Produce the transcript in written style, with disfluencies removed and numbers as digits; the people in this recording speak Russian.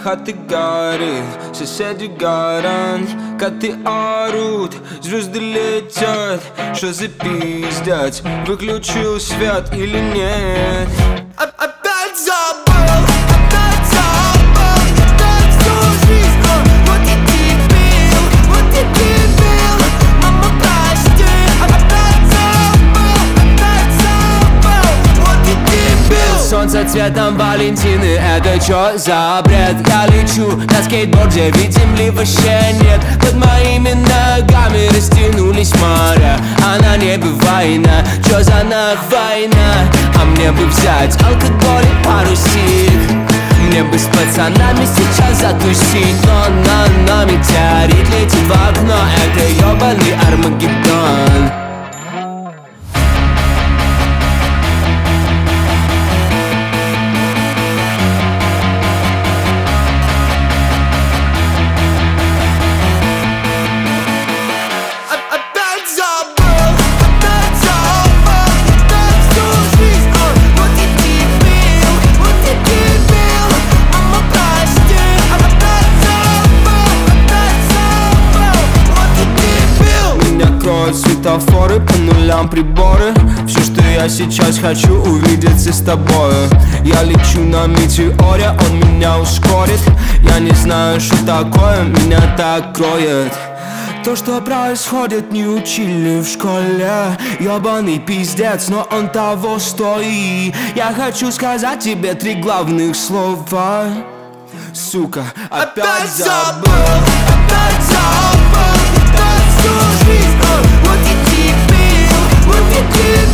хаты горит, соседи горят, коты орут, звезды летят. Что за пиздец, выключил свет или нет? Опять забыл, опять всю жизнь. Вот и дебил, вот и дебил. Мама, прости, опять забыл, вот и дебил. Солнце цветом Валентины, это чё за бред? Я лечу на скейтборде, ведь земли вообще нет. Под моими ногами растянулись моря, а на небе война. Чё за нах война? А мне бы взять алкоголь и парусик, мне бы с пацанами сейчас затусить. Но метеорит летит в окно, это ёбаный Армагеддон. Светофоры, по нулям приборы. Все, что я сейчас хочу, увидеться с тобою. Я лечу на метеоре, он меня ускорит. Я не знаю, что такое меня так кроет. То, что происходит, не учили в школе. Ёбаный пиздец, но он того стоит. Я хочу сказать тебе 3 главных слова. Сука, опять забыл, опять забыл, опять всю жизнь. Вот и дебил, вот и дебил.